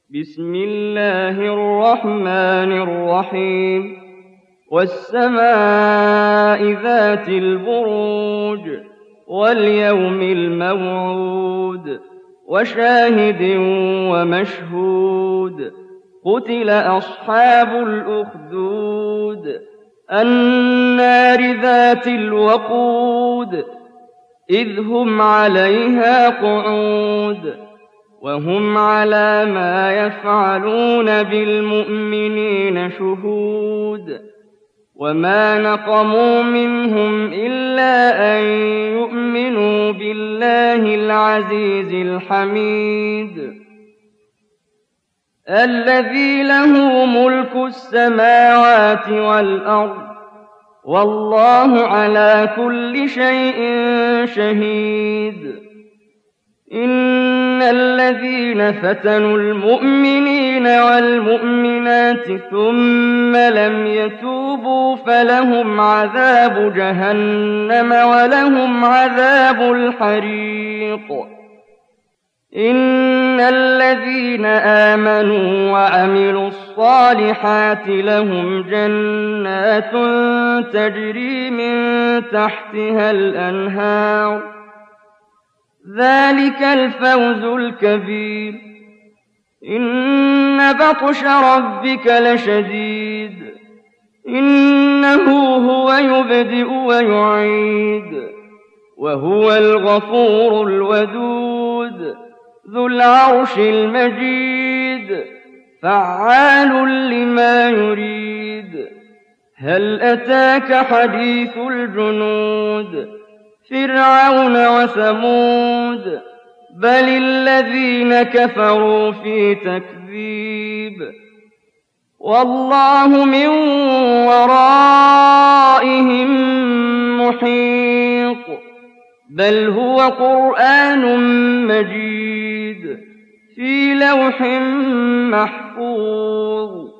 بسم الله الرحمن الرحيم والسماء ذات البروج واليوم الموعود وشاهد ومشهود قتل أصحاب الأخدود النار ذات الوقود إذ هم عليها قعود وهم على ما يفعلون بالمؤمنين شهود وما نقموا منهم إلا أن يؤمنوا بالله العزيز الحميد الذي له ملك السماوات والأرض والله على كل شيء شهيد إن الذين فتنوا المؤمنين والمؤمنات ثم لم يتوبوا فلهم عذاب جهنم ولهم عذاب الحريق إن الذين آمنوا وعملوا الصالحات لهم جنات تجري من تحتها الأنهار ذلك الفوز الكبير إن بطش ربك لشديد إنه هو يبدئ ويعيد وهو الغفور الودود ذو العرش المجيد فعال لما يريد هل أتاك حديث الجنود فرعون وثمود بل الذين كفروا في تكذيب والله من ورائهم محيط بل هو قرآن مجيد في لوح محفوظ